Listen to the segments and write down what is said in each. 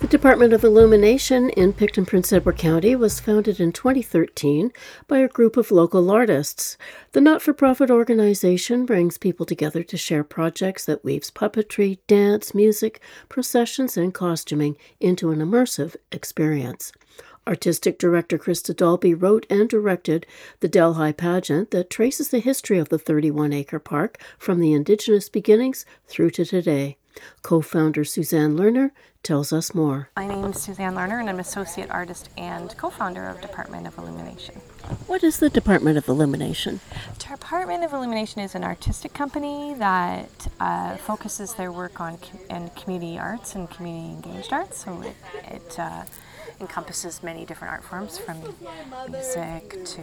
Department of Illumination in Picton Prince Edward County was founded in 2013 by a group of local artists. The not-for-profit organization brings people together to share projects that weaves puppetry, dance, music, processions, and costuming into an immersive experience. Artistic director Krista Dalby wrote and directed the Delhi pageant that traces the history of the 31-acre park from the Indigenous beginnings through to today. Co-founder Suzanne Lerner tells us more. My name is Suzanne Lerner, and I'm associate artist and co-founder of Department of Illumination. What is the Department of Illumination? Department of Illumination is an artistic company that focuses their work on community arts and community engaged arts. So it encompasses many different art forms, from music to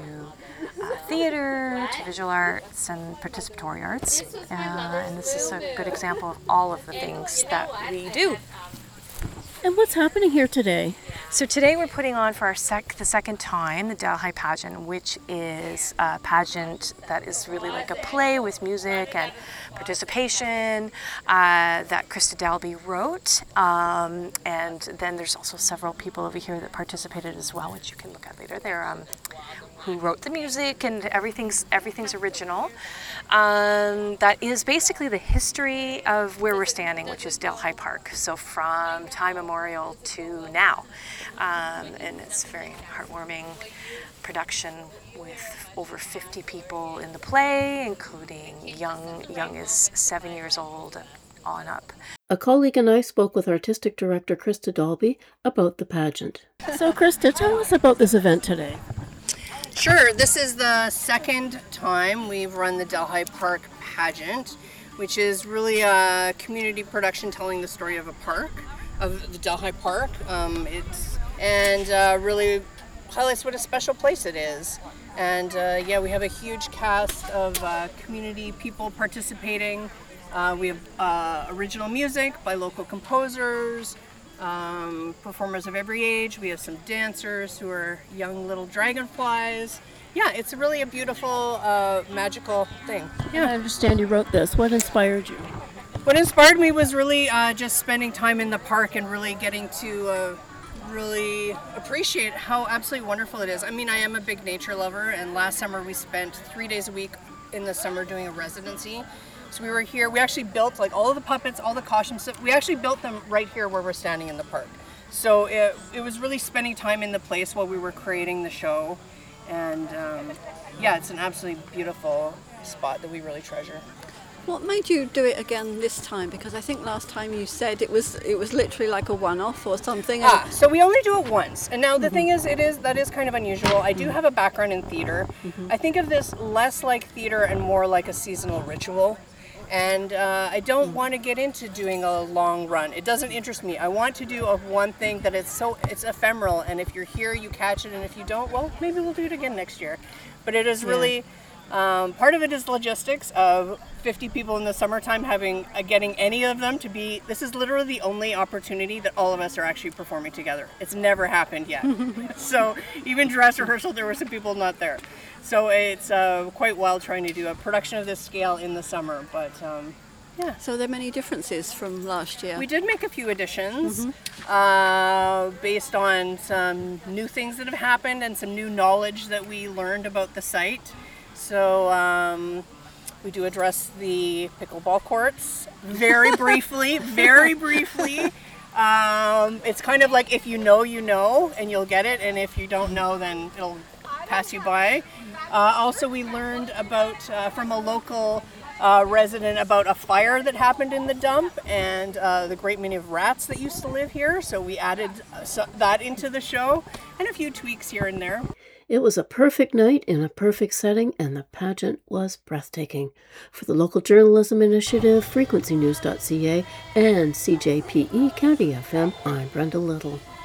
theater to visual arts and participatory arts. And this is a good example of all of the things that we do. And what's happening here today? So today we're putting on for the second time the Delhi pageant, which is a pageant that is really like a play with music and participation that Krista Dalby wrote. And then there's also several people over here that participated as well, which you can look at later. They're who wrote the music, and everything's original. That is basically the history of where we're standing, which is Delhi Park. So from time immemorial to now. And it's a very heartwarming production with over 50 people in the play, including young as 7 years old on up. A colleague and I spoke with artistic director Krista Dalby about the pageant. So Krista, tell us about this event today. Sure, this is the second time we've run the Delhi Park pageant, which is really a community production telling the story of a park, of the Delhi Park. Really highlights what a special place it is. And we have a huge cast of community people participating. We have original music by local composers, performers of every age. We have some dancers who are young little dragonflies. Yeah, it's really a beautiful, magical thing. Yeah, I understand you wrote this. What inspired you? What inspired me was really just spending time in the park and really getting to really appreciate how absolutely wonderful it is. I mean, I am a big nature lover, and last summer we spent 3 days a week in the summer doing a residency. So we were here, we actually built like all of the puppets, all the costumes, we actually built them right here where we're standing in the park. So it was really spending time in the place while we were creating the show. And it's an absolutely beautiful spot that we really treasure. What made you do it again this time? Because I think last time you said it was literally like a one-off or something. So we only do it once. And now the thing is, that is kind of unusual. I do have a background in theater. I think of this less like theater and more like a seasonal ritual. And I don't want to get into doing a long run. It doesn't interest me. I want to do one thing that it's ephemeral, and if you're here, you catch it, and if you don't, well, maybe we'll do it again next year. But it is really, part of it is logistics of 50 people in the summertime getting any of them to be, this is literally the only opportunity that all of us are actually performing together. It's never happened yet. So even dress rehearsal, there were some people not there. So it's quite wild trying to do a production of this scale in the summer, but So there are many differences from last year. We did make a few additions based on some new things that have happened and some new knowledge that we learned about the site. So we do address the pickleball courts very briefly, It's kind of like if you know, and you'll get it, and if you don't know, then it'll pass you by. Also, we learned about from a local resident about a fire that happened in the dump and the great many of rats that used to live here. So we added that into the show and a few tweaks here and there. It was a perfect night in a perfect setting, and the pageant was breathtaking. For the Local Journalism Initiative, frequencynews.ca, and CJPE County FM, I'm Brenda Little.